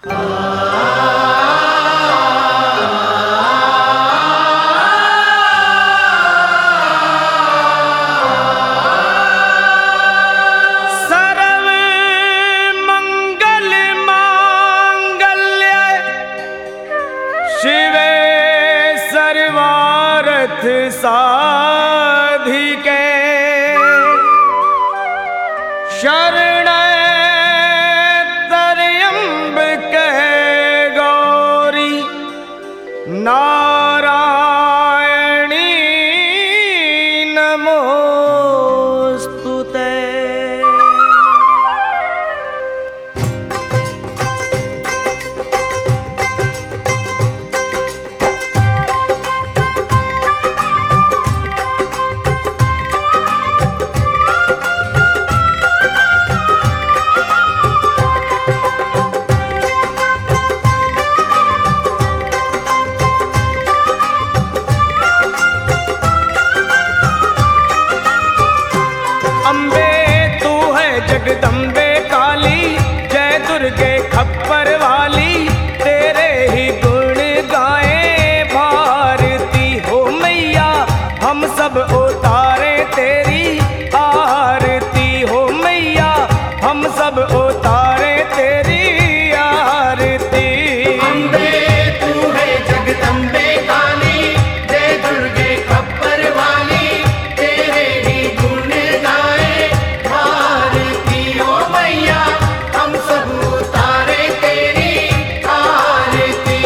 साधिके शरण त्र्यंबके गौरी नारायणी नमोस्तुते। जगदम्बे काली जय दुर्गे खप्पर वाली, तेरे ही गुण गाए भारती हो मैया। हम सब उतारे तेरी आरती हो मैया, हम सब उतारे तेरी आरती। अम्बे तू है जगदम्बे काली जय दुर्गे खप्पर वाली, तेरे ही गुण गाए भारती हो मैया। हम सब उतारे तेरी आरती।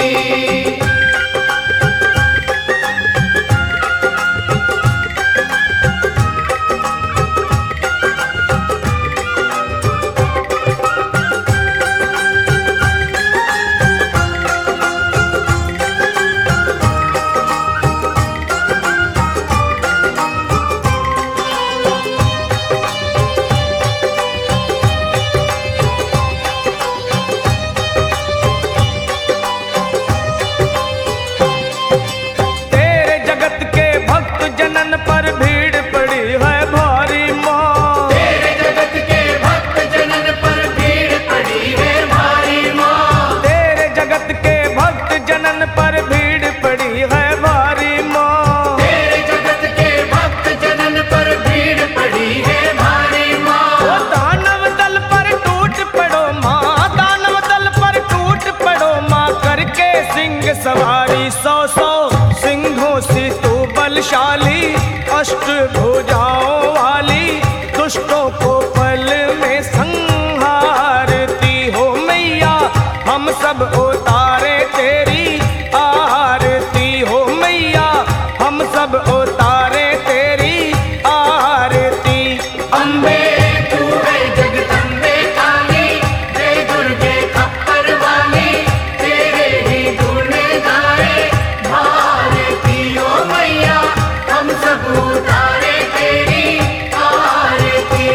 पर भीड़ पड़ी है भारी माँ, तेरे जगत के भक्त जनन पर भीड़ पड़ी है भारी माँ। तेरे जगत के भक्त जनन पर भीड़ पड़ी है भारी माँ। तेरे जगत के भक्त जनन पर भीड़ पड़ी है भारी माँ। वो दानव दल पर टूट पड़ो माँ, दानव दल पर टूट पड़ो माँ। करके सिंह सवारी सौ सौ सिंहों से तू बलशाली, अष्ट भुजाओं वाली दुष्टों को पल में संहारती हो मैया। हम सब उतारे तेरी आरती हो मैया, हम सब उतारे तेरी आरती। अम्बे तू है जगदम्बे काली जय दुर्गे खप्पर वाली, तेरे ही गुण गाए भारती हो मैया। हम सब उतारे तेरी आरती।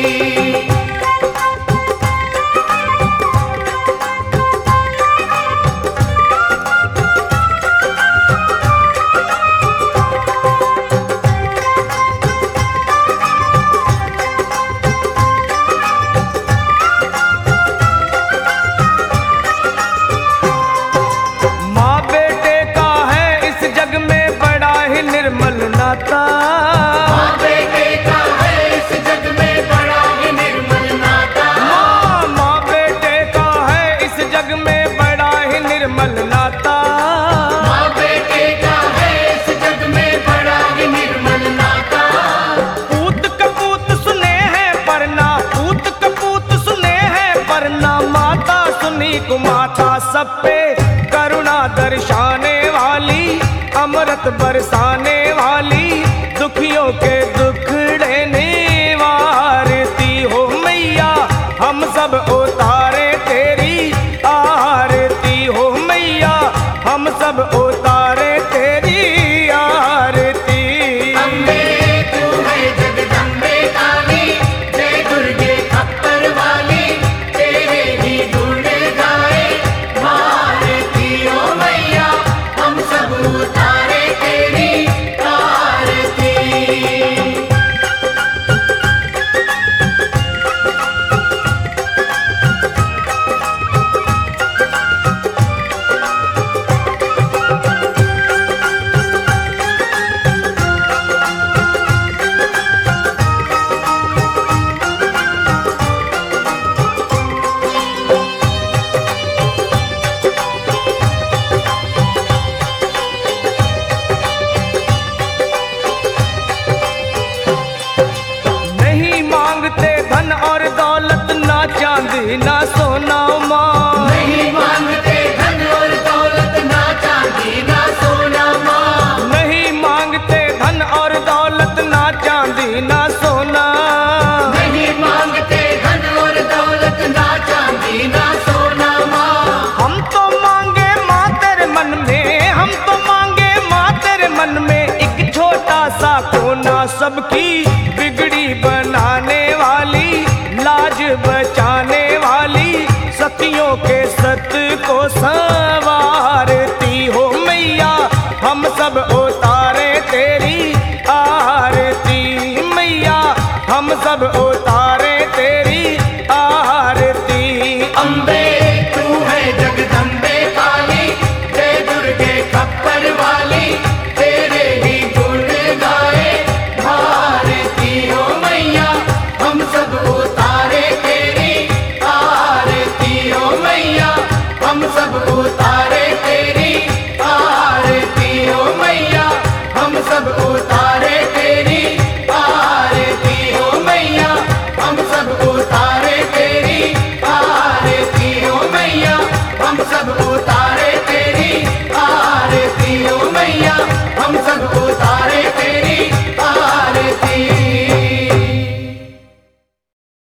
माँ बेटे का है इस जग में बड़ा ही निर्मल नाता। माँ बेटे का है इस जग में बड़ा ही निर्मल नाता। माँ बेटे का है इस जग में बड़ा ही निर्मल नाता। माँ बेटे का है इस जग में बड़ा ही निर्मल नाता। पूत कपूत सुने हैं परना, पूत कपूत सुने हैं परना। माता सुनी कुमाता सब पे करुणा दर्शाने वाली, अमृत बरसाने वाली, दुखियों के दुखड़े निवारती हो मैया। हम सब उतारे तेरी आरती हो मैया, हम सब उतारे तेरी आरती। अम्बे तू है जगदम्बे काली जय दुर्गे खप्पर वाली, तेरे ही गुण गाए भारती हो मैया। हम सब उतारे तेरी सबकी बिगड़ी बनाने वाली, लाज बचाने वाली, सतियों के सत को